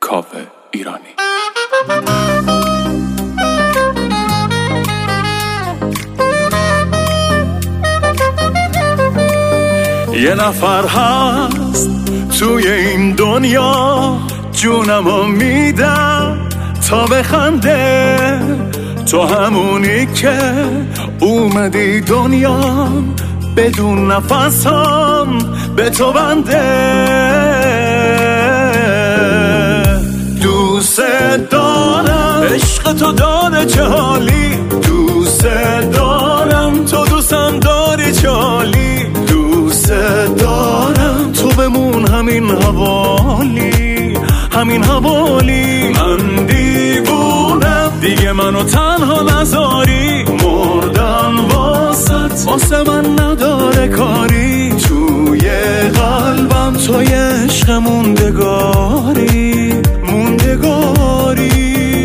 کاوه ایرانی. یه نفر هست توی این دنیا، جونمو میدم تا بخنده. تو همونی که اومدی دنیا، بدون نفسم به تو بنده. دوست دارم عشق تو داره چه حالی، دوست دارم تو دوستم داری چه حالی. دوست دارم تو بمون همین حوالی، همین حوالی. من دیوونم دیگه منو تنها نذاری، مردن واسه من نداره کاری. توی قلبم توی عشق موندگاری، موندگاری.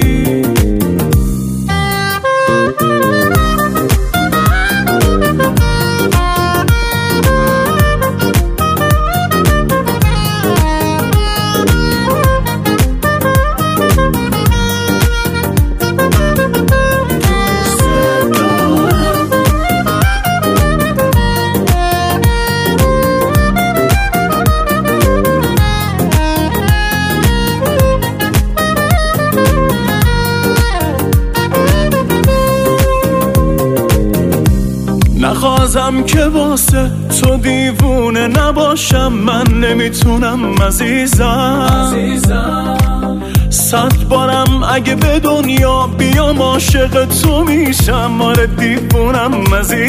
نخواستم که واسه تو دیوونه نباشم، من نمیتونم عزیزم. 100 بارم اگه به دنیا بیام عاشق تو میشم، آره دیوونم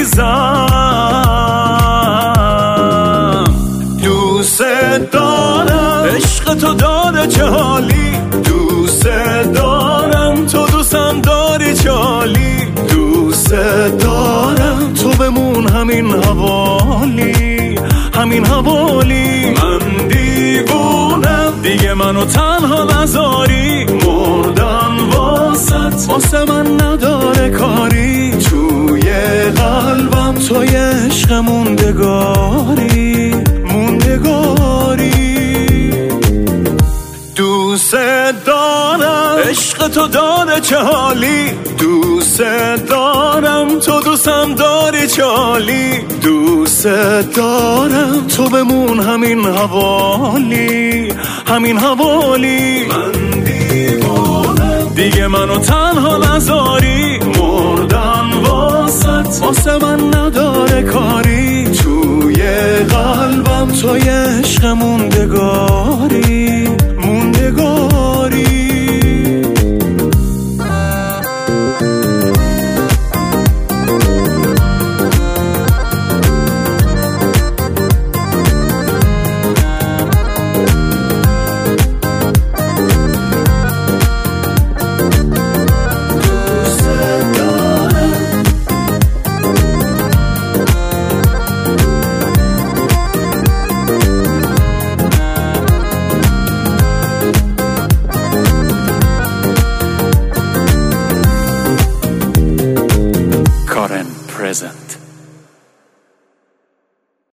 عزیزم. دوست دارم عشق تو داره چه حالی، دوست دارم تو دوستم داری چه حالی. دوست دارم تو بمون همین حوالی، همین حوالی. من دیوونم دیگه منو تنها نذاری، مردن واسه من نداره کاری. توی قلبم توی عشق موندگاری، موندگاری. دوست دارم عشق تو داره چه حالی، دوست دارم تو دوستم داری چه حالی. دوست دارم تو بمون همین حوالی، همین حوالی. من دیوانم دیگه منو تنها نذاری، مردن واسه من نداره کاری. توی قلبم توی عشق موندگاری.